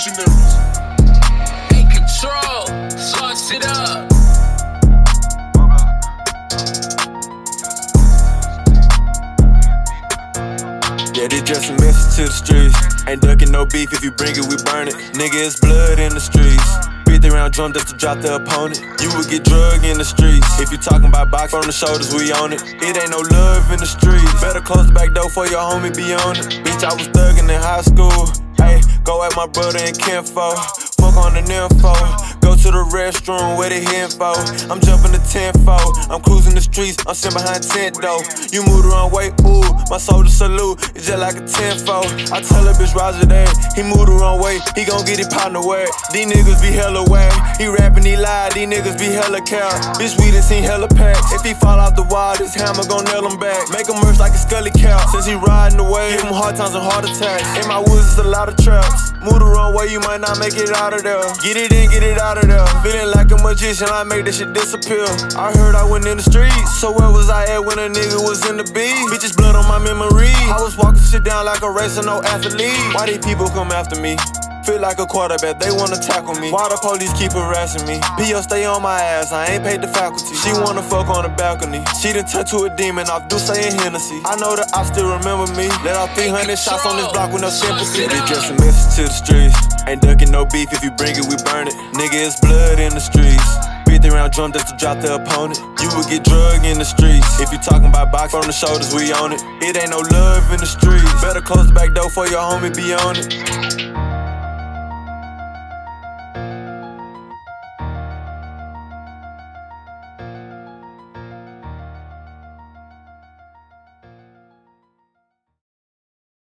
visionaries. Take control, sauce it up. Yeah, this just a message to the streets. Ain't ducking no beef, if you bring it, we burn it. Nigga, it's blood in the streets. 50 round drum just to drop the opponent. You would get drug in the streets. If you talking about box from the shoulders, we own it. It ain't no love in the streets. Better close the back door for your homie be on it. Bitch, I was thugging in high school. Hey, go at my brother and kinfolk. Fuck on the nympho. Go to the restroom where they hitting for. I'm jumping the tenfold. I'm cruising the streets, I'm sitting behind tent though. You move the wrong way, ooh, my soldier salute. It's just like a tenfold. I tell a bitch Roger that. He moved the wrong way, he gon' get it partner wet. These niggas be hella whack. He rapping, he lie, these niggas be hella cow. Bitch, we done seen hella packs. If he fall off the wall, this hammer gon' nail him back. Make him merge like a scully cow. Since he riding away, give him hard times and heart attacks. In my woods, it's a lot of traps. Move the wrong way, you might not make it out of there. Get it in, get it out of there. Feeling like a magician, I make this shit disappear. I heard I went in the streets, so where was I at when a nigga was in the beat? Bitches blood on my memory. I was walking shit down like a racer, no athlete. Why these people come after me? Feel like a quarterback, they wanna tackle me. Why the police keep harassing me? P.O. stay on my ass, I ain't paid the faculty. She wanna fuck on the balcony. She done turned to a demon off Douce and Hennessy. I know that I still remember me. Let out 300 shots on this block with no sympathy. It's just a message to the streets. Ain't ducking no beef, if you bring it, we burn it. Nigga, it's blood in the streets. 50 round drum just to drop the opponent. You would get drug in the streets. If you talking about box from the shoulders, we own it. It ain't no love in the streets. Better close the back door for your homie be on it.